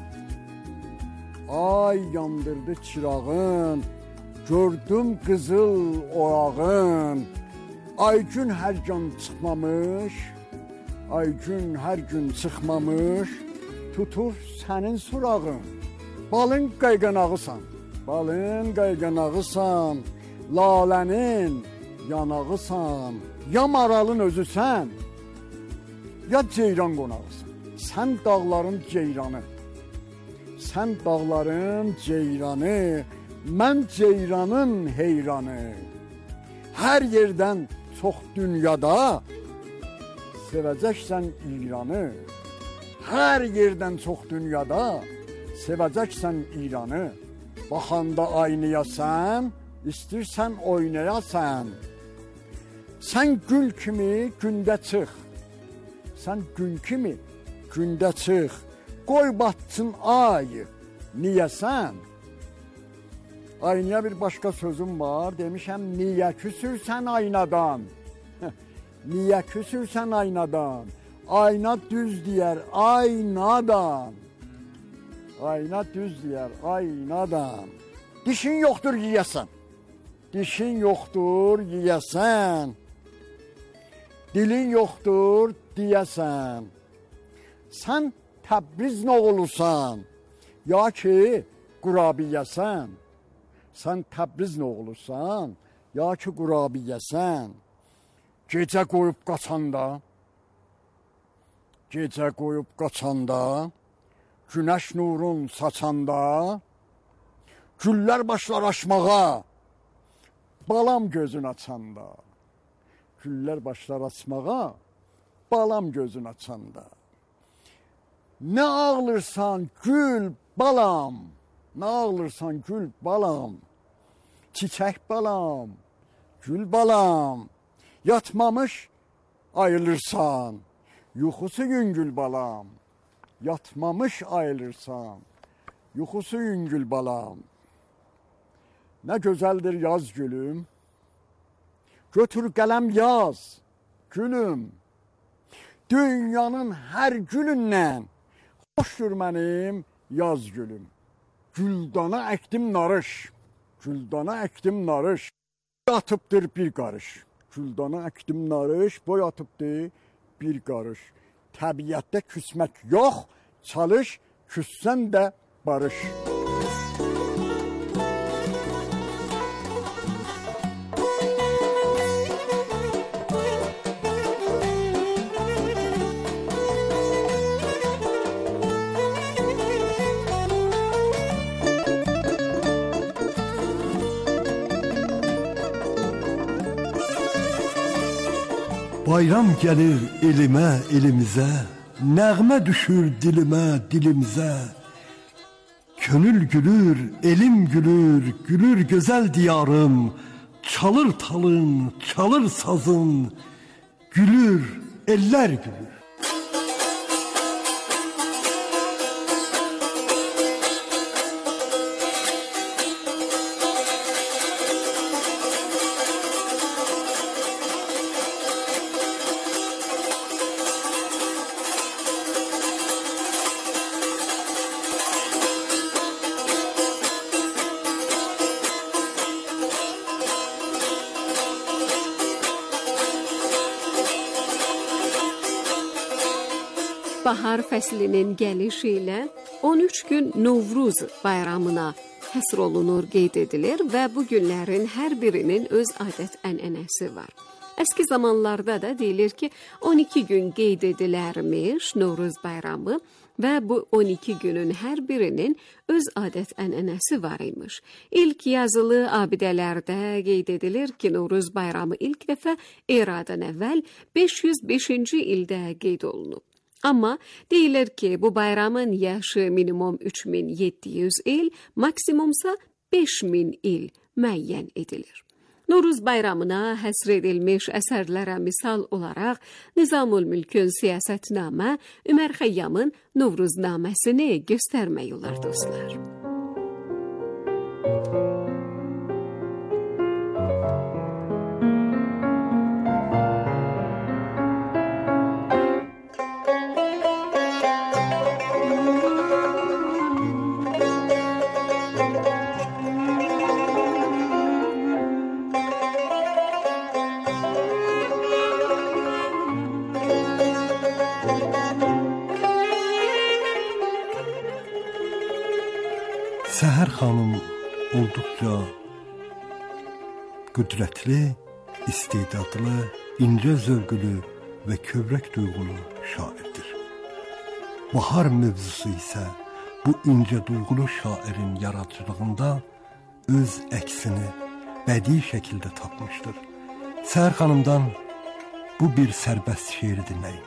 ay yandırdı çırağın, gördüm qızıl orağın. Ay gün hər gün çıxmamış, ay gün hər gün çıxmamış, tutur sənin surağın. Balın qayğanağısan, balın qayğanağısan, lalənin yanağısan. Ya maralın özüsən, ya ceyran qonağısan. Sən dağların ceyranı, sən dağların ceyranı, mən ceyranın heyranı. Hər yerdən çox dünyada sevəcəksən İranı. Hər yerdən çox dünyada sevəcəksən İranı. Baxanda aynaya sən, istirsən oynayasan. Sən gül kimi gündə çıx, sən gün kimi gündə çıx. Qoy batsın ay, niyə sən? Aynaya bir başqa sözüm var, demişəm, niyə küsürsən aynadan? Niyə küsürsən aynadan? Ayna düz deyər aynadan. Ayna düz deyər aynadan. Dişin yoxdur yiyəsən, dişin yoxdur yiyəsən. Dilin yoxdur deyəsən. Sən Təbriz oğlusan, ya ki Qurabiyəsən. Sən Təbriz oğlusan, ya ki Qurabiyəsən. Gecə qoyub qaçanda, gecə qoyub qaçanda, günəş nurun saçanda, güllər başlar açmağa, balam gözün açanda. Güllər başlar açmağa, balam gözün açanda. Nə ağlırsan gül balam, nə ağlırsan gül balam, çiçək balam, gül balam, yatmamış ayılırsan, yuxusu yüngül balam, yatmamış ayılırsan, yuxusu yüngül balam. Nə gözəldir yaz gülüm, götür qələm yaz gülüm, dünyanın hər gülündən xoşdur mənim yaz gülüm. Güldana əkdim narış, güldana əkdim narış, boy atıbdır bir qarış. Güldana əkdim narış, boy atıbdır bir qarış. Təbiətdə küsmək yox, çalış, küssən də barış. Bayram gəlir elimə, elimizə, nəğmə düşür dilimə, dilimizə. Könül gülür, elim gülür, gülür gözəl diyarım. Çalır talın, çalır sazın, gülür, eller gülür. Bahar fəslinin gəlişi ilə on üç gün Novruz bayramına həsr olunur, qeyd edilir və bu günlərin hər birinin öz adət-ənənəsi var. Əski zamanlarda da deyilir ki, on iki gün qeyd edilərmiş Novruz bayramı və bu on iki günün hər birinin öz adət-ənənəsi var imiş. İlk yazılı abidələrdə qeyd edilir ki, Novruz bayramı ilk dəfə eradan əvvəl beş yüz beşinci ildə qeyd olunub. Amma deyilir ki, bu bayramın yaşı minimum üç min yeddi yüz il, maksimumsa beş min il müəyyən edilir. Novruz bayramına həsr edilmiş əsərlərə misal olaraq Nizamül Mülkün Siyasətnamə, Ömər Xəyyamın Novruznaməsini göstərmək olar dostlar. Səhər xanım olduqca qüdrətli, istedadlı, incə zövqlü və kövrək duyğulu şairdir. Bahar mövzusu isə bu incə duyğulu şairin yaradıcılığında öz əksini bədii şəkildə tapmışdır. Səhər xanımdan bu bir sərbəst şeiri dinləyin.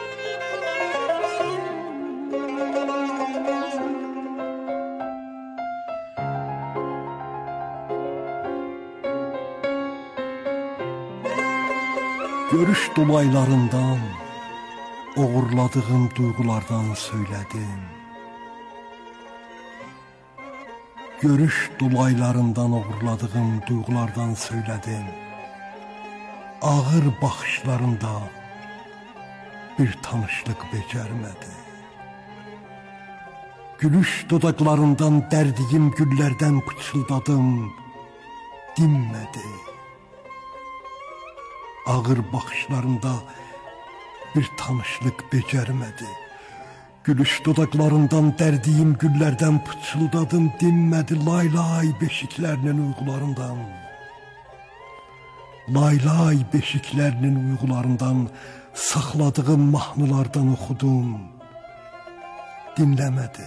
Görüş dolaylarından, oğurladığım duyğulardan söylədim. Görüş dolaylarından oğurladığım duyğulardan söylədim. Ağır baxışlarında bir tanışlıq becərmədi. Gülüş dodaqlarından dərdiyim güllərdən pıçıldadım, dinmədi. Ağır baxışlarında bir tanışlıq becərmədi. Gülüş dodaqlarından dərdiyim güllərdən pıçıldadım, dinmədi. Laylay beşiklərinin uyğularından, Laylay beşiklərinin uyğularından saxladığım mahnılardan oxudum, dinləmədi.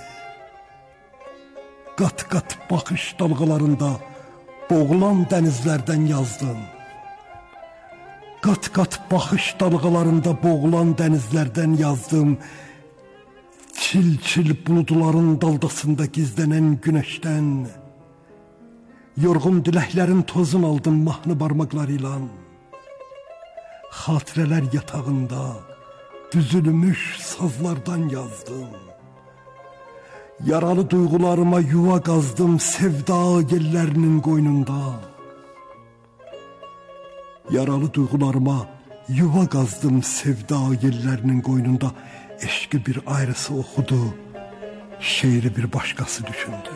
Qat-qat baxış dalğalarında boğulan dənizlərdən yazdım. Qat-qat baxış dalğalarında boğulan dənizlərdən yazdım. Çil-çil buludların daldasında gizlənən günəşdən, yorğun diləklərin tozun aldım mahnı barmaqlarıyla. Xatirələr yatağında düzülmüş sazlardan yazdım. Yaralı duyğularıma yuva qazdım sevda yellərinin qoynunda. Yaralı duyğularıma yuva qazdım sevda yellərinin qoynunda. Eşqi bir ayrısı oxudu, şeiri bir başqası düşündü.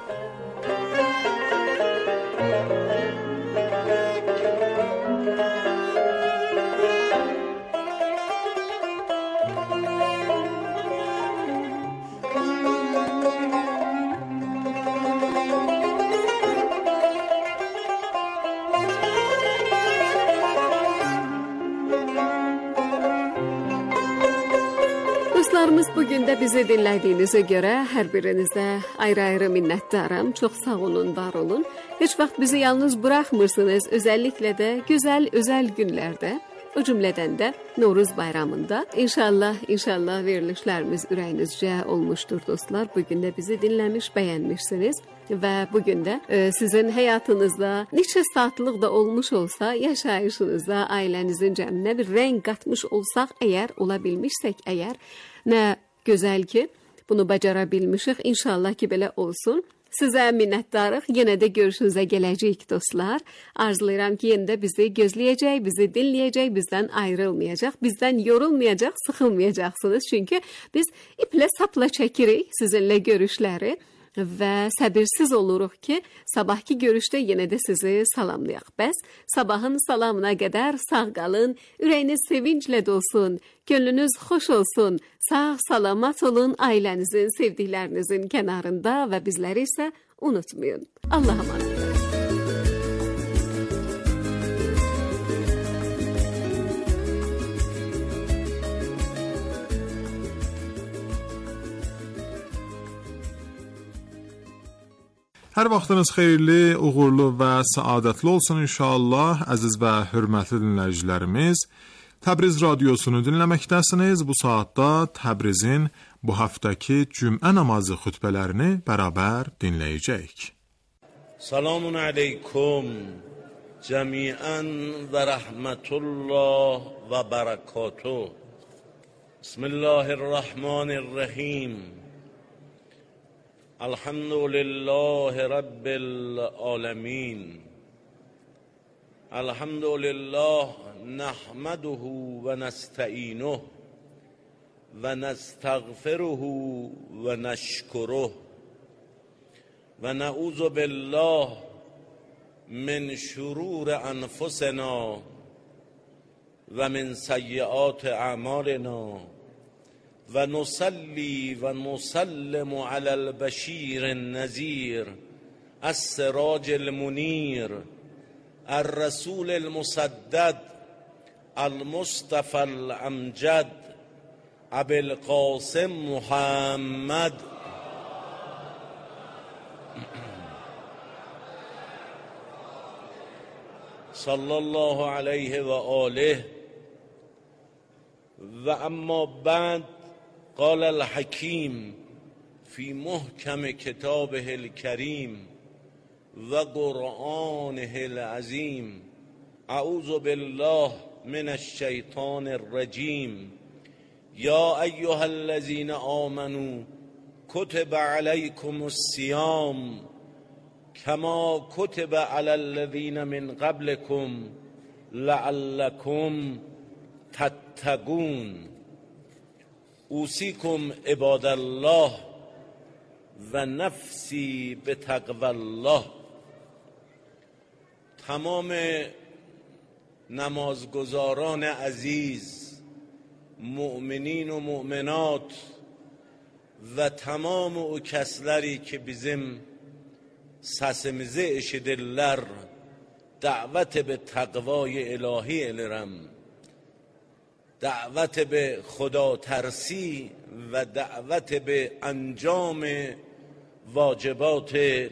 Dostlarımız, bugün də bizi dinlədiyinizə görə hər birinizə ayrı-ayrı minnətdaram. Çox sağ olun, var olun. Heç vaxt bizi yalnız buraxmırsınız. Özəlliklə də gözəl, özəl günlərdə O cümlədən də Novruz bayramında inşallah, inşallah verilişlərimiz ürəyinizcə olmuşdur dostlar. Bugün də bizi dinləmiş, bəyənmişsiniz və bugün də e, sizin həyatınızda neçə saatlıq da olmuş olsa, yaşayışınızda ailənizin cəminə bir rəng qatmış olsaq, əgər ola bilmişsək, əgər nə gözəl ki, bunu bacara bilmişik. İnşallah ki, belə olsun. Sizə minnətdarıq. Yenə də görüşünüzə gələcəyik dostlar. Arzulayıram ki, yenə də bizi gözləyəcək, bizi dinləyəcək, bizdən ayrılmayacaq, bizdən yorulmayacaq, sıxılmayacaqsınız. Çünki biz iplə sapla çəkirik sizinlə görüşləri və səbirsiz oluruq ki, sabahki görüşdə yenə də sizi salamlayaq. Bəs sabahın salamına qədər sağ qalın, ürəyiniz sevinclə dolsun, gönlünüz xoş olsun, sağ salamat olun, ailənizin, sevdiklərinizin kənarında və bizləri isə unutmayın. Allah'a emanet olun. Hər vaxtınız xeyirli, uğurlu və səadətli olsun inşallah, əziz və hörmətli dinləyicilərimiz. Təbriz radiosunu dinləməkdəsiniz. Bu saatda Təbrizin bu həftəki cümə namazı xütbələrini bərabər dinləyəcəyik. Selamun aleykum cəmiən və rəhmətullah və bərəkatuh. Bismillahirrahmanirrahim. الحمد لله رب العالمين الحمد لله نحمده ونستعينه ونستغفره ونشكره ونعوذ بالله من شرور أنفسنا ومن سيئات أعمالنا و نصلي و نسلم على البشير النذير السراج المنير الرسول المسدد المصطفى الأمجد أبي القاسم محمد صلى الله عليه وآله و اما بعد قال الحكيم في محكم كتابه الكريم وقرآنه العظيم أعوذ بالله من الشيطان الرجيم يا أيها الذين آمنوا كتب عليكم الصيام كما كتب على الذين من قبلكم لعلكم تتقون اوصیکم عباد الله و نفسی به تقوی الله. تمام نمازگزاران عزیز، مؤمنین و مؤمنات و تمam o kəsləri ki bizim səsimizi eşidirlər, dəvət به تقوای الهی edirəm. دعوت به خدا ترسی و دعوت به انجام واجبات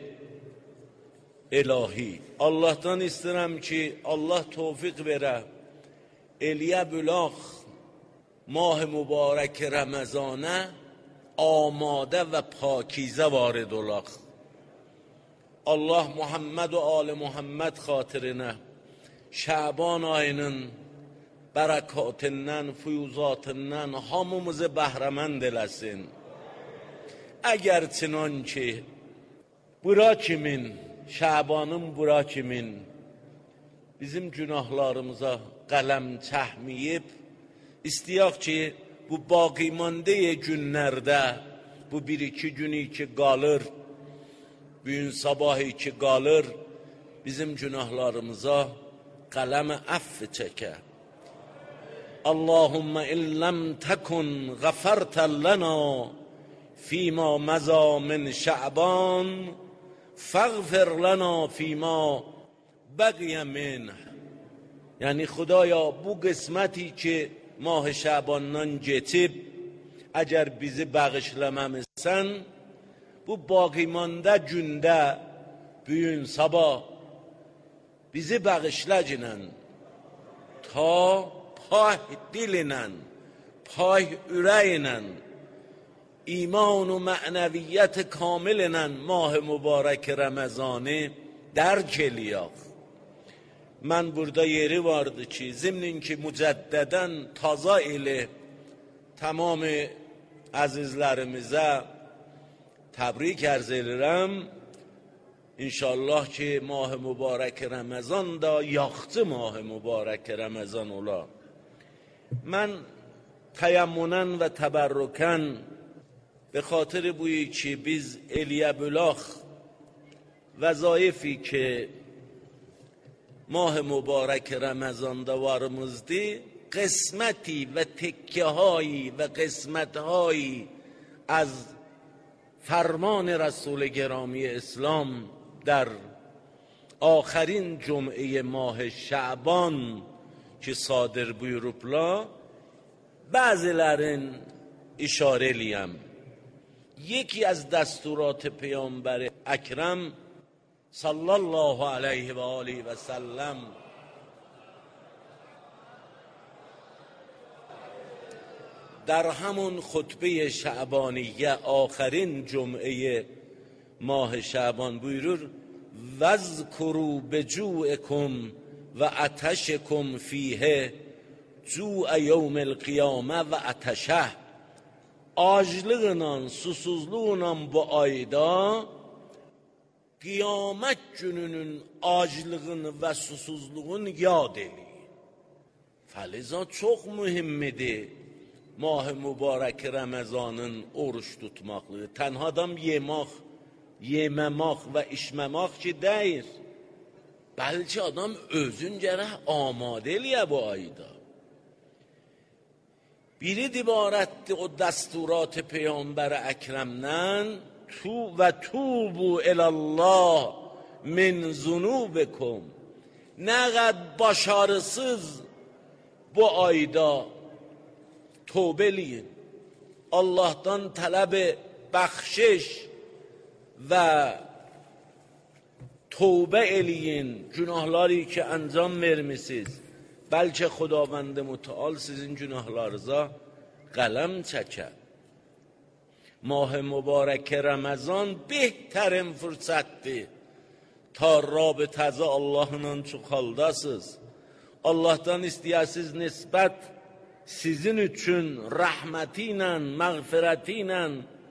الهی. Allah'tan isterim ki Allah tevfik vere. Eliye bülaq mah mübarek Ramazana آماده و پاکیزه وارد olaq. Allah Muhammed و آل Muhammed xatirinə Şaban ayının bərəkatından, fuyuzatından hamımızı bəhrəmənd eləsin. Əgər çinan ki, bura kimin, Şabanın bura kimin, bizim günahlarımıza qələm çəkməyib, istəyək ki, bu baqimandı günlərdə, bu bir iki günü ki qalır, bu gün sabahı ki qalır, bizim günahlarımıza qələm əff çəkə. اللهم إن لم تكن غفرت لنا فيما مضى من شعبان فاغفر لنا فيما بقي منه. یعنی خدایا bu qisməti ki mah şabandan geçib əgər bizi bağışlamamışsan bu baqimanda gündə bugün sabah bizi bağışla cinən ta pah dillə, pah ürəklə, iman و معنویت کاملن ماه مبارک رمضانی درک eləyək. Mən burada yeri vardı ki, zimnin ki mücəddədən taza ilə tamam əzizlərimizə təbrik ərz edirəm. İnşallah ki mah mübarək Ramazan da yaxçı mah mübarək Ramazan ola. Mən təyəmmünən və təbərrükən به خاطر بویی که biz Eliyə Bülax vəzaifi ki mah mübarək Ramazanda varımızdı, qisməti və tekkəhayi və qisməthayi از فرمان رسول گرامی اسلام در آخرین جمعه ماه شعبان که صادر buyurublar بعضیlərin işarə eləyəm. یکی از دستورات پیامبر اکرم صلی الله علیه و آله و سلم در همون خطبه شعبانیه آخرین جمعه ماه شعبان buyurur وَذْكُرُوا بَجُوعِكُمْ وَعَطَشِكُمْ فِيهِ جُوعَ يَوْمِ الْقِيَامَةِ وَعَطَشَهُ. Aclığla, susuzluğla bu ayda qiyamət gününün aclığını və susuzluğunu yad eləyin. Fəliza çox mühimmidir mah mübarək Ramazanın oruç tutmaqlığı. Tənha adam yemək, yeməmək və içməmək ki deyir. Bəlkə adam özün gərək amadə eləyə bu ayda. Biri ibarətdir o dəsturat Peyğəmbər Əkrəmdən tu və tubu ilallah min zunubikum. Nə qəd başarısız bu ayda tövbə eləyin. Allahdan tələb bəxşiş və tövbə eləyin günahları ki əncam vermisiniz. Bəlkə Xudavənd Mütəal sizin günahlarınıza qələm çəkər. Mah mübarək Ramazan bəhtərin fürsətdir ta rabitəzi Allahla çoxaldasınız. Allahdan istəyəsiz nisbət sizin üçün rəhməti ilə, məğfirəti ilə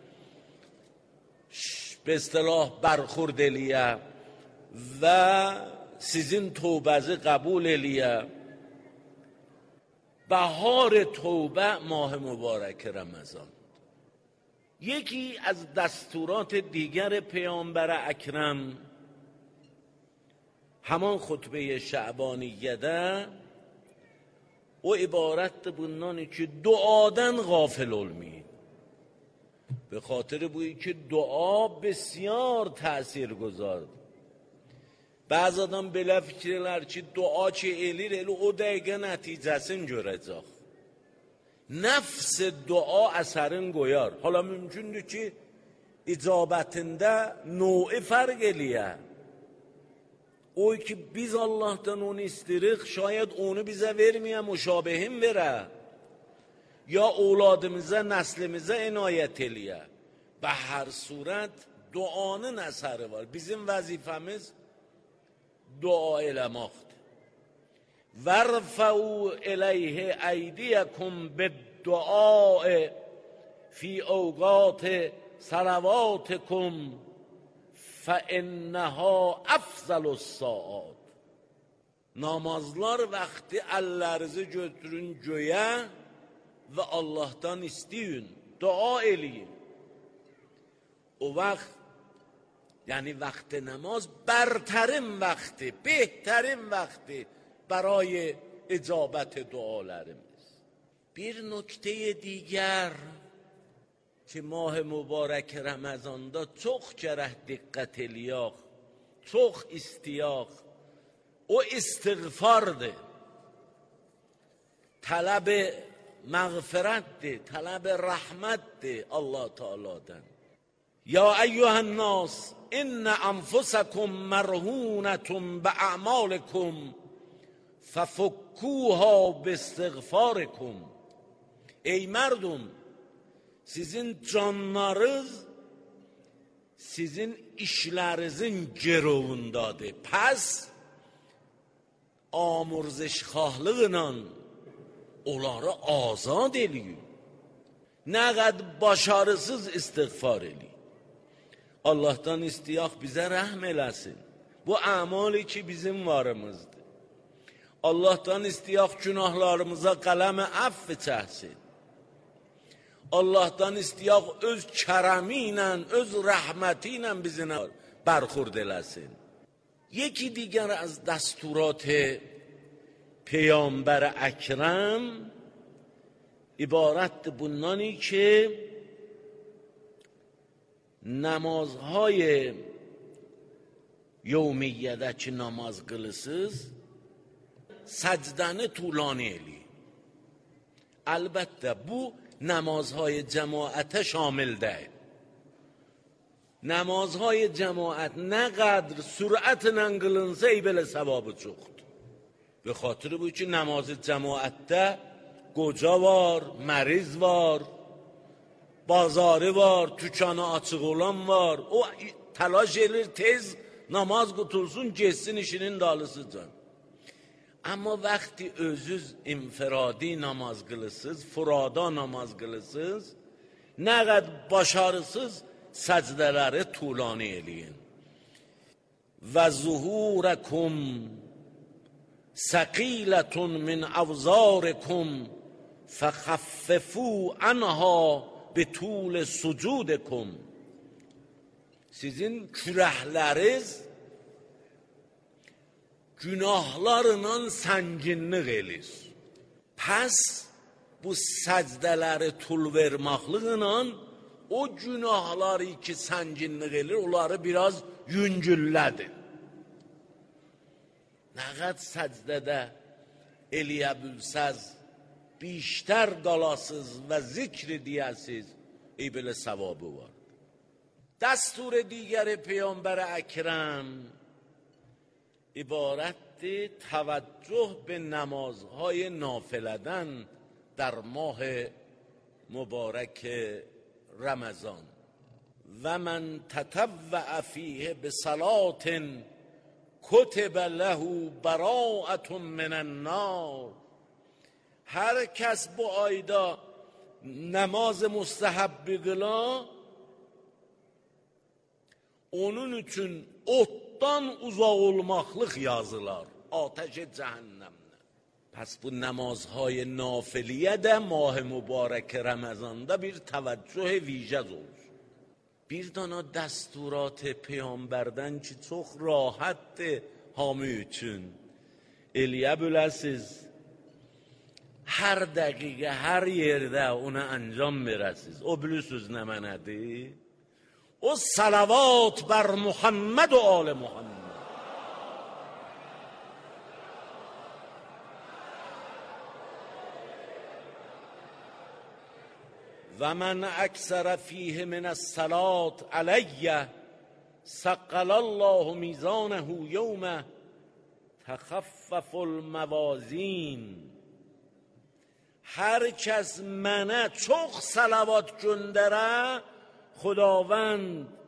به اصطلاح برخورد eləyə və sizin tövbəzi qəbul eləyə. بهار توبه ماه مبارک رمضان. یکی از دستورات دیگر پیامبر اکرم همان خطبه شعبانیه ده او عبارت bundan که دعادن غافل olmayın. به خاطر بویی که دعا بسیار تأثیر گذارد. Bəzi adam belə fikirlər ki, dua ki elir, elə o dəqiqə nəticəsini görəcək. Nəfs dua əsərin qoyar. Hala mümkündür ki, icabətində növü fərq eləyə. O ki, biz Allahdan onu istirik, şayad onu bizə verməyə müşabihin verə. Ya evladımıza, nəslimizə inayət eləyə. Və hər surət duanın əsəri var. Bizim vəzifəmiz dua eləməkdir. وَرْفَعُوا إِلَيْهِ أَيْدِيَكُمْ بِالدُّعَاءِ فِي أَوْقَاتِ صَلَوَاتِكُمْ فَإِنَّهَا أَفْضَلُ السَّاعَاتِ. Namazlar vaxtı əllərinizi götürün göyə və Allahdan istəyin, dua eləyin. O vaxt یعنی وقت نماز برترین وقتی، بهترین وقتی برای اجابت دعاlarımız. Bir nokte دیگر که ماه مبارک رمضاندا çox gərək diqqət eləyək, çox istəyək. O istiğfardır. Tələb məğfirətdir, tələb rəhmətdir Allah Teala'dan. يا أيها الناس إن أنفسكم مرهونة بأعمالكم ففکوها باستغفارکم. Ey merdum, sizin canlarınız sizin işlerinizin girovundadır. Pes amurzeşxahlıqla onları azad eləyin. Nə qədər başarısız istiğfar eləyin. Allah'tan istiyaq bizə rəhm eləsin. Bu əmali ki bizim varımızdır. Allah'tan istiyaq günahlarımıza qələmi əff çəksin. Allah'tan istiyaq öz kərəmi ilə, öz rəhməti ilə bizə bərxurd eləsin. یکی دیگر از دستورات پیامبر اکرم عبارت bundanı که namazهای یومیه که namaz qılısız səcdəni طولانی eli. البته bu namazهای cemaate şamil değil. namazهای cemaat نه قدر سرعتlə qılınsa ey belə savabı çoxdur. به خاطر bu ki namaz cemaatdə qoca var, məriz var, bazarı var, dükkanı açıq olan var. O təlaş edir tez namaz qutulsun, geçsin işinin dalısıca. Amma vaxtı özüz infiradi namaz qılısız, furada namaz qılısız, nə qədər başarısız səcdələri tulani eləyin. Və zuhurəkum səqilətun min avzarikum fəxəffəfu anha bitul sucudikum. Sizin kürəkləriniz günahlarla sənginlik elir. Pəs bu səcdələri tul vermaqlıqla o günahları ki sənginlik elir, onları biraz yüngüllədir. Nə qədər səcdədə eləyə bilsəz, بیشتر qalasız və zikr edəsiz, ey belə savabı var. دستور دیگر پیامبر اکرم عبارت توجه به نمازهای نافله‌دن در ماه مبارک رمضان. و من تطوع فیه بصلاة کتب له براءة من النار. هر کس bu ayda namaz müstəhəbbi qıla, onun üçün otdan uzaq olmaqlıq yazılar, ateş cəhənnəmdən. Pəs bu namazهای nafiلیه də mah mübarək Ramazanda bir təvəccüh vیژه olur. Bir dana dəsturat peyğəmbərdən ki çox rahatdır hamı üçün. Eləyə biləsiz. Hər dəqiqə, hər yerdə ona anjam verəsiz. O bilirsiniz nə mənədir? O salavat bər Muhammed و آل Muhammed. و من اکثر فیه من الصلاة علیه ثقل الله میزانه یوم تخفف الموازین. هر کس منه çox salavat göndərə, خداوند